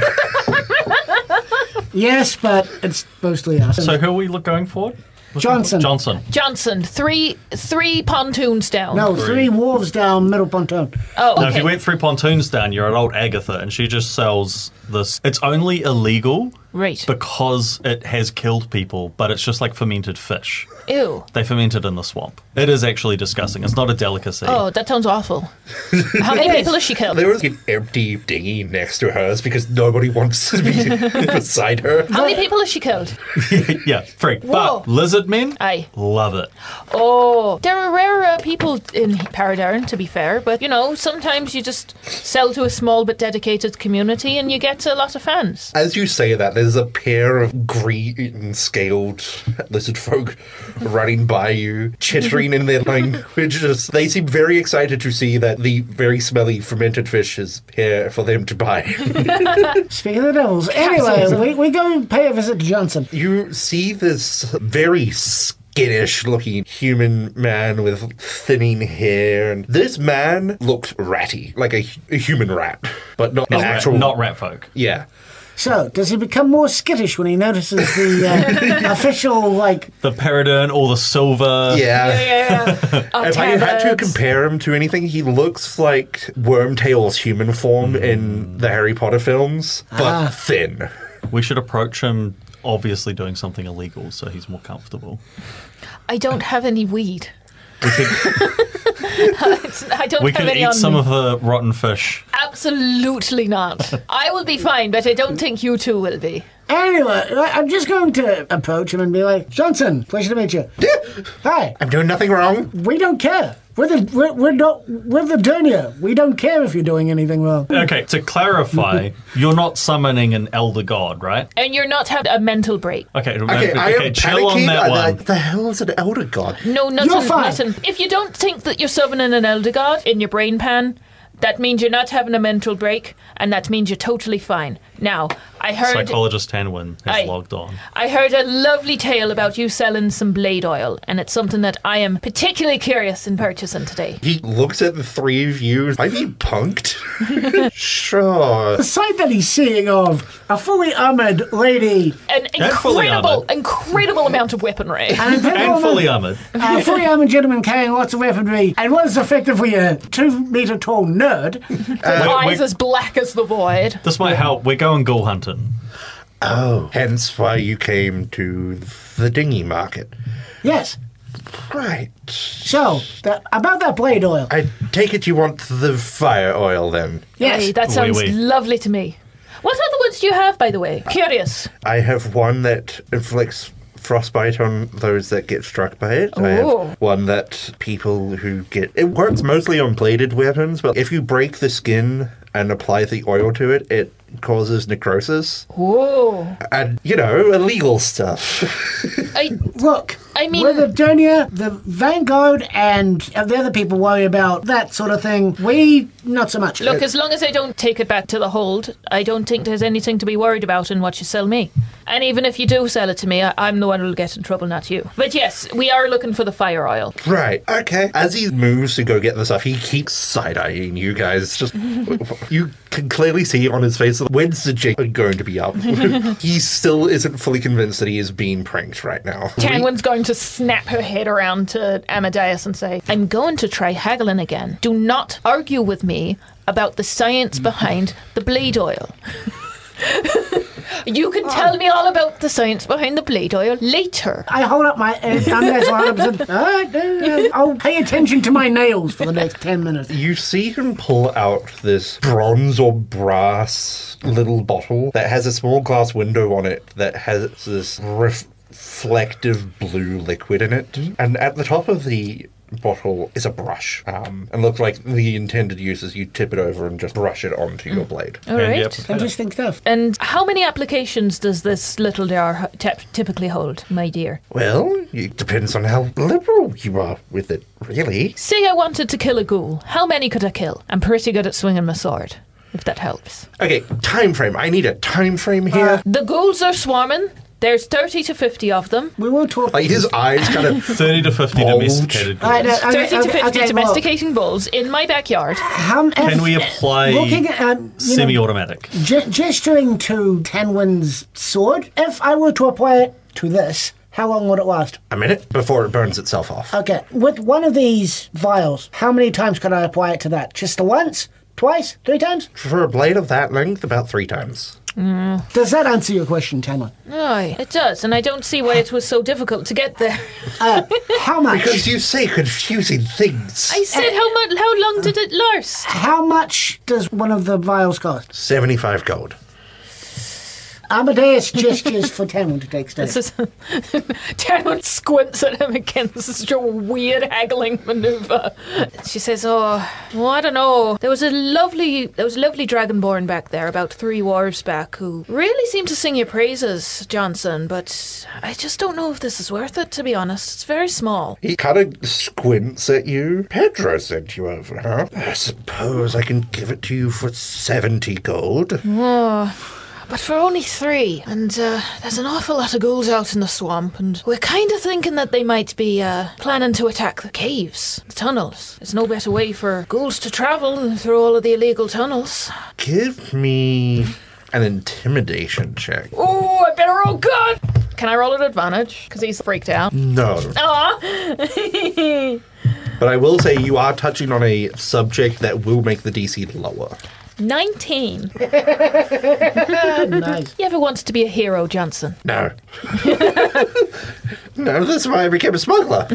Yes, but it's mostly us. So who are we look going for? Johnson. Johnson. Johnson, three three pontoons down. No, three wolves down middle pontoon. Oh, okay. Now, if you went three pontoons down, you're at old Agatha, and she just sells this. It's only illegal Right. because it has killed people, but it's just like fermented fish. Ew. They ferment it in the swamp. It is actually disgusting. It's not a delicacy. Oh, that sounds awful. How many It is. people has she killed? There was an empty dinghy next to hers because nobody wants to be beside her. How many people has she killed? Yeah, freak. Whoa. But lizard men, Aye. love it. Oh, there are rare uh, people in Paradarn, to be fair, but you know, sometimes you just sell to a small but dedicated community and you get a lot of fans. As you say that, there's a pair of green scaled lizard folk running by you, chittering in their languages. They seem very excited to see that the very smelly fermented fish is here for them to buy. Speaking of the devils. Anyway, we, we go and pay a visit to Johnson. You see this very skittish looking human man with thinning hair, and this man looked ratty, like a, a human rat, but not Not, an rat, actual. not rat folk. Yeah. So, does he become more skittish when he notices the uh, official, like, The Peridurn, all the silver. Yeah. Yeah. If I had to compare him to anything, he looks like Wormtail's human form in the Harry Potter films, but Ah. thin. We should approach him obviously doing something illegal so he's more comfortable. I don't have any weed. We could, I don't we have could any eat on some me. of the rotten fish. Absolutely not. I will be fine, but I don't think you two will be. anyway, I- I'm just going to approach him and be like, Johnson, pleasure to meet you. Hi, I'm doing nothing wrong. we don't care. We're the, we're, we're not, we're the Durnia. We don't care if you're doing anything wrong. Okay, to clarify, you're not summoning an elder god, right? And you're not having a mental break. Okay, Okay, okay, I am chill on panicking. that Uh, one. The hell is an elder god? No, nothing, You're fine. nothing. If you don't think that you're summoning an elder god in your brain pan, that means you're not having a mental break, and that means you're totally fine. Now, I heard Psychologist Tanwin has Aye. logged on. I heard a lovely tale about you selling some blade oil, and it's something that I am particularly curious in purchasing today. He looks at the three of you. Am I being punked? Sure. The sight that he's seeing of a fully armored lady An And fully incredible, armoured. incredible amount of weaponry. and, a And woman- fully armored. a fully armored gentleman carrying lots of weaponry and was effectively a two meter tall nerd. Eyes Wait, wait. as black as the void. This might help. We're going ghoul hunting. Oh, hence why you came to the dinghy market. Yes. Right. So, that, about that blade oil. I take it you want the fire oil then. Yes. Aye, that sounds oui. lovely to me. What other ones do you have, by the way? Curious. I have one that inflicts frostbite on those that get struck by it. I Ooh. have one that people who get... It works mostly on bladed weapons, but if you break the skin and apply the oil to it, it causes necrosis. Whoa. And, you know, illegal stuff. I, Look, I mean- we're the Durnia, the Vanguard, and the other people worry about that sort of thing. We, not so much. look, as long as I don't take it back to the hold, I don't think there's anything to be worried about in what you sell me. And even if you do sell it to me, I, I'm the one who'll get in trouble, not you. But yes, we are looking for the fire oil. Right, okay. As he moves to go get the stuff, he keeps side-eyeing you guys. Just you can clearly see on his face, when's the jig going to be up? He still isn't fully convinced that he is being pranked right now. Tanwin's going to snap her head around to Amadeus and say, I'm going to try haggling again. Do not argue with me about the science behind the blade oil. You can tell me all about the science behind the blade oil later. I hold up my. Uh, I'm guys one hundred percent. All right, uh, I'll pay attention to my nails for the next ten minutes. You see him pull out this bronze or brass little bottle that has a small glass window on it that has this ref- reflective blue liquid in it. And at the top of the bottle is a brush. Um, and looks like the intended use is you tip it over and just brush it onto your blade. All And right. yep. Interesting stuff. And how many applications does this little jar t- typically hold, my dear? Well, it depends on how liberal you are with it, really. Say I wanted to kill a ghoul. How many could I kill? I'm pretty good at swinging my sword, if that helps. Okay, time frame. I need a time frame here. The ghouls are swarming. There's thirty to fifty of them. We will talk. like his eyes kind of thirty to fifty Bulge. domesticated All right, ghouls. no, okay, thirty to okay, fifty okay, well, domesticating bulls in my backyard. how- Can if- we apply looking at, um, you know, semi-automatic? ge- gesturing to Tanwin's sword, if I were to apply it to this, how long would it last? a minute before it burns itself off. Okay, with one of these vials, how many times could I apply it to that? Just the once? Twice? Three times? For a blade of that length, about three times. Does that answer your question, Tanwin? Aye, it does, and I don't see why it was so difficult to get there. Uh, how much? Because you say confusing things. I said, how much? How long did it last? How much does one of the vials cost? seventy-five gold. Amadeus gestures for Tanwin to take steps. This is Tanwin squints at him again. This is such a weird haggling maneuver. She says, "Oh, well, I don't know. There was a lovely, there was a lovely dragonborn back there about three wars back who really seemed to sing your praises, Johnson. But I just don't know if this is worth it. To be honest, it's very small. He kind of squints at you. Pedro sent you over, huh? I suppose I can give it to you for seventy gold. Oh." But for only three, and uh, there's an awful lot of ghouls out in the swamp, and we're kind of thinking that they might be uh, planning to attack the caves, the tunnels. There's no better way for ghouls to travel than through all of the illegal tunnels. Give me an intimidation check. Oh, I better roll good! Can I roll at advantage? Because he's freaked out. No. Aw! But I will say you are touching on a subject that will make the D C lower. nineteen. Nice. You ever wanted to be a hero, Johnson? No. No, that's why I became a smuggler.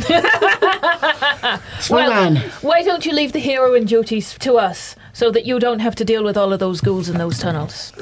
Swingman. Why don't you leave the heroine duties to us, so that you don't have to deal with all of those ghouls in those tunnels?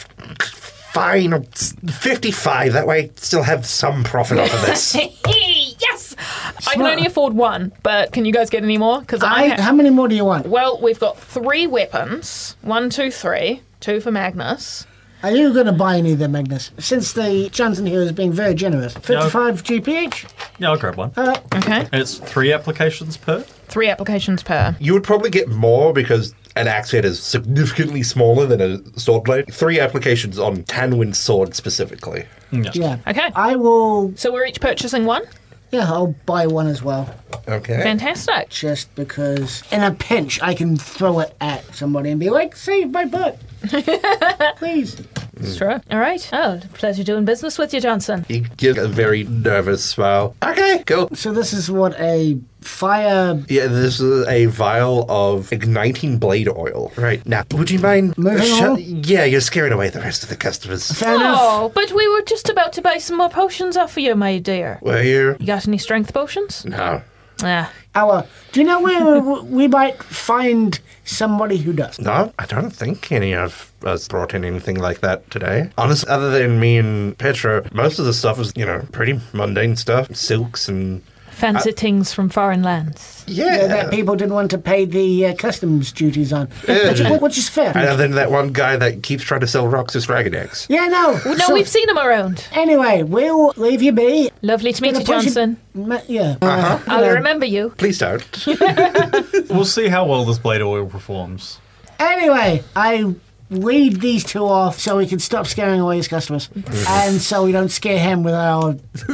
Fine, I'm fifty-five. That way I still have some profit off of this. Yes! I can only afford one, but can you guys get any more? Because I, I, ha- how many more do you want? Well, we've got three weapons. One, two, three. Two for Magnus. Are you going to buy any of them, Magnus? Since the Johnson here is being very generous. fifty-five G P each? Yeah, I'll grab one. Uh, Okay. And it's three applications per? Three applications per. You would probably get more because an axe head is significantly smaller than a sword blade. Three applications on Tanwin's sword specifically. Yeah. yeah. Okay. I will... So we're each purchasing one? Yeah, I'll buy one as well. Okay. Fantastic. Just because in a pinch I can throw it at somebody and be like, save my butt. Please. It's true. All right. Oh, pleasure doing business with you, Johnson. He gives a very nervous smile. Okay, cool. So this is what a fire... Yeah, this is a vial of igniting blade oil. Right. Now, would you mind... Moving shut- on? Yeah, you're scaring away the rest of the customers. Fair enough. Oh, but we were just about to buy some more potions off of you, my dear. Were you? You got any strength potions? No. Ah. Our, do you know where we might find somebody who does? No, I don't think any of us brought in anything like that today. Honestly, other than me and Petra, most of the stuff is, you know, pretty mundane stuff. Silks and... Fancy things from foreign lands. Yeah. Yeah, that people didn't want to pay the uh, customs duties on, which, which is fair. And then that one guy that keeps trying to sell rocks as dragon eggs. Yeah, no. Well, no, so- we've seen him around. Anyway, we'll leave you be. Lovely to meet Been you, a pleasure- Johnson. Ma- yeah. Uh-huh. I'll know. remember you. Please don't. We'll see how well this blade oil performs. Anyway, I lead these two off so we can stop scaring away his customers. And so we don't scare him with our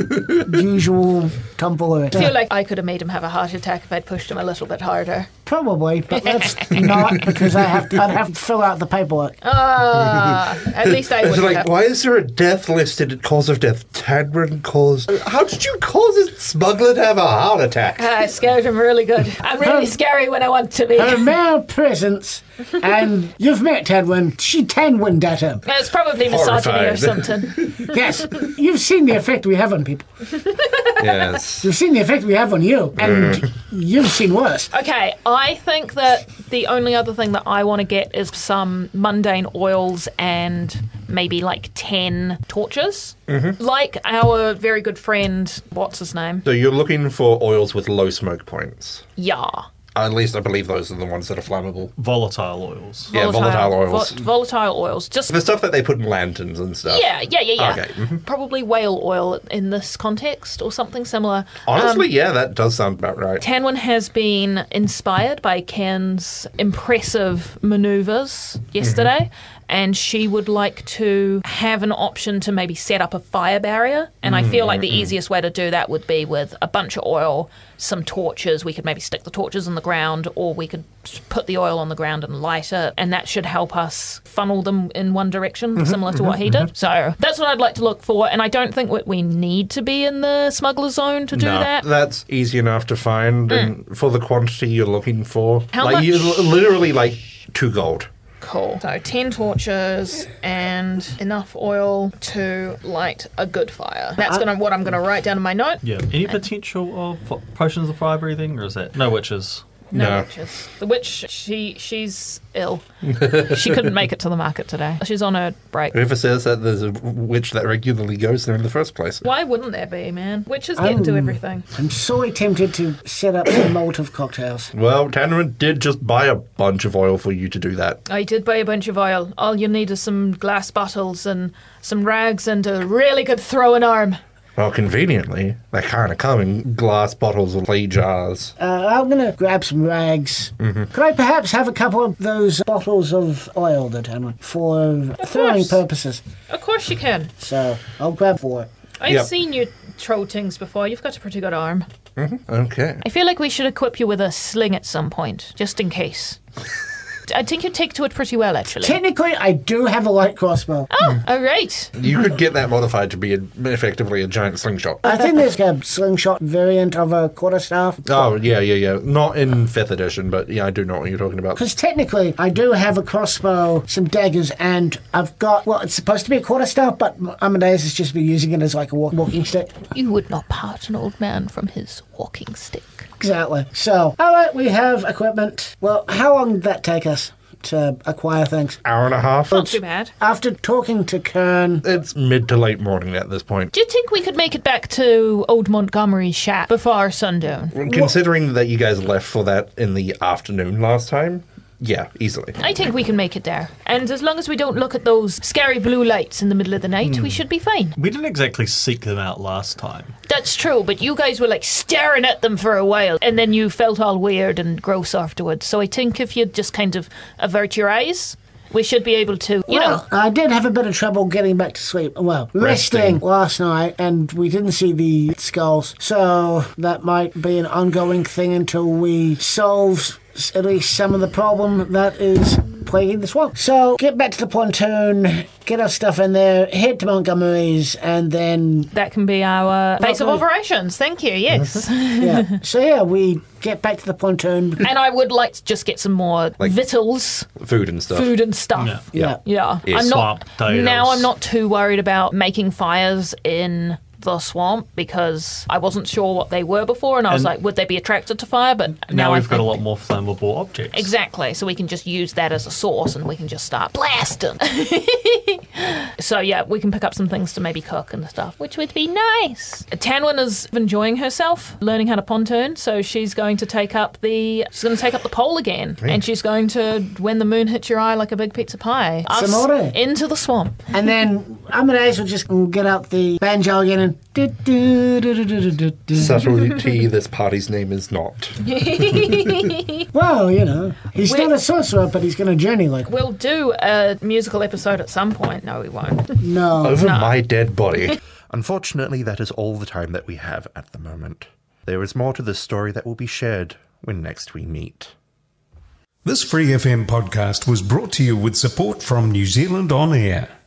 usual tomfoolery. I feel like I could have made him have a heart attack if I'd pushed him a little bit harder. Probably, but let's not, because I have to, I'd have to fill out the paperwork. Ah, at least I It's would like, have. why is there a death listed cause of death? Tadrin caused... How did you cause a smuggler to have a heart attack? Ah, I scared him really good. I'm really scary when I want to be. Her male presence, and you've met Tadwin. She Tadwin at him. It's probably misogyny or Horrified. something. Yes, you've seen the effect we have on people. Yes. You've seen the effect we have on you, and you've seen worse. Okay, I think that the only other thing that I want to get is some mundane oils and maybe like ten torches. Mm-hmm. Like our very good friend, what's his name? So you're looking for oils with low smoke points. Yeah. At least I believe those are the ones that are flammable. Volatile oils. Yeah, volatile oils. Vo- volatile oils. Just The stuff that they put in lanterns and stuff. Yeah, yeah, yeah, yeah. Okay, mhm. Probably whale oil in this context or something similar. Honestly, Um, yeah, that does sound about right. Tanwin has been inspired by Ken's impressive maneuvers yesterday, and she would like to have an option to maybe set up a fire barrier. And I feel like the easiest way to do that would be with a bunch of oil, some torches. We could maybe stick the torches in the ground, or we could put the oil on the ground and light it, and that should help us funnel them in one direction, similar to what he did. So that's what I'd like to look for, and I don't think we- we need to be in the smuggler zone to do No, that. that's easy enough to find, and for the quantity you're looking for. How like much? you literally like two gold. Cool. So ten torches and enough oil to light a good fire. That's gonna what I'm gonna write down in my note. Yeah. Any potential of f- potions of fire breathing, or is that no witches? No, No. witches. The witch, she she's ill. She couldn't make it to the market today. She's on her break. Whoever says that there's a witch that regularly goes there in the first place. Why wouldn't there be, man? Witches get into everything. I'm sorely tempted to set up some Molotov cocktails. Well, Tannerin did just buy a bunch of oil for you to do that. I did buy a bunch of oil. All you need is some glass bottles and some rags and a really good throwing arm. Well, conveniently, they kind of come in glass bottles or clay jars. Uh, I'm going to grab some rags. Could I perhaps have a couple of those bottles of oil that I want for throwing course. purposes? Of course you can. So I'll grab four. I've Yep. seen you throw things before. You've got a pretty good arm. Okay. I feel like we should equip you with a sling at some point, just in case. I think you take to it pretty well, actually. Technically, I do have a light crossbow. Oh, all right. You could get that modified to be a, effectively a giant slingshot. I think there's a slingshot variant of a quarterstaff. Oh, yeah, yeah, yeah. Not in fifth edition, but yeah, I do know what you're talking about. Because technically, I do have a crossbow, some daggers, and I've got, well, it's supposed to be a quarterstaff, but Amadeus has just been using it as like a walk- walking stick. You would not part an old man from his walking stick. Exactly. So, all right, we have equipment. Well, how long did that take us to acquire things? Hour and a half? Not too bad. After talking to Kern, It's mid to late morning at this point. Do you think we could make it back to Old Montgomery's shack before sundown? Considering that you guys left for that in the afternoon last time, yeah, easily. I think we can make it there. And as long as we don't look at those scary blue lights in the middle of the night, we should be fine. We didn't exactly seek them out last time. That's true, but you guys were like staring at them for a while, and then you felt all weird and gross afterwards. So I think if you'd just kind of avert your eyes, we should be able to, you well, know. I did have a bit of trouble getting back to sleep. Well, resting. Resting. last night, and we didn't see the skulls. So that might be an ongoing thing until we solve s- at least some of the problem that is plaguing the swamp. So get back to the pontoon, get our stuff in there, head to Montgomery's, and then That can be our base of Lovely. operations. Thank you, yes. yeah. So yeah, we get back to the pontoon. And I would like to just get some more Like- victuals, Food and stuff. food and stuff. Yeah. Yeah. Yeah, Yeah, I'm swamp not. potatoes. Now I'm not too worried about making fires in the swamp because I wasn't sure what they were before, and I was And- like, would they be attracted to fire? But now, Now I we've got a think- lot more flammable objects. Exactly, so we can just use that as a source, and we can just start blasting. So yeah, we can pick up some things to maybe cook and stuff, which would be nice. Tanwin is enjoying herself, learning how to pontoon, so she's going to take up the she's going to take up the pole again, and she's going to, when the moon hits your eye like a big pizza pie, us Samore. into the swamp. And then Amadeus will just get out the banjo again and do, do, do, do, do, do, do. Subtlety, this party's name is not. Well, you know, he's We're- still a sorcerer, but he's going to journey like We'll do a musical episode at some point. No, we won't. no. Over my dead body. Unfortunately, that is all the time that we have at the moment. There is more to this story that will be shared when next we meet. This Free F M podcast was brought to you with support from New Zealand On Air.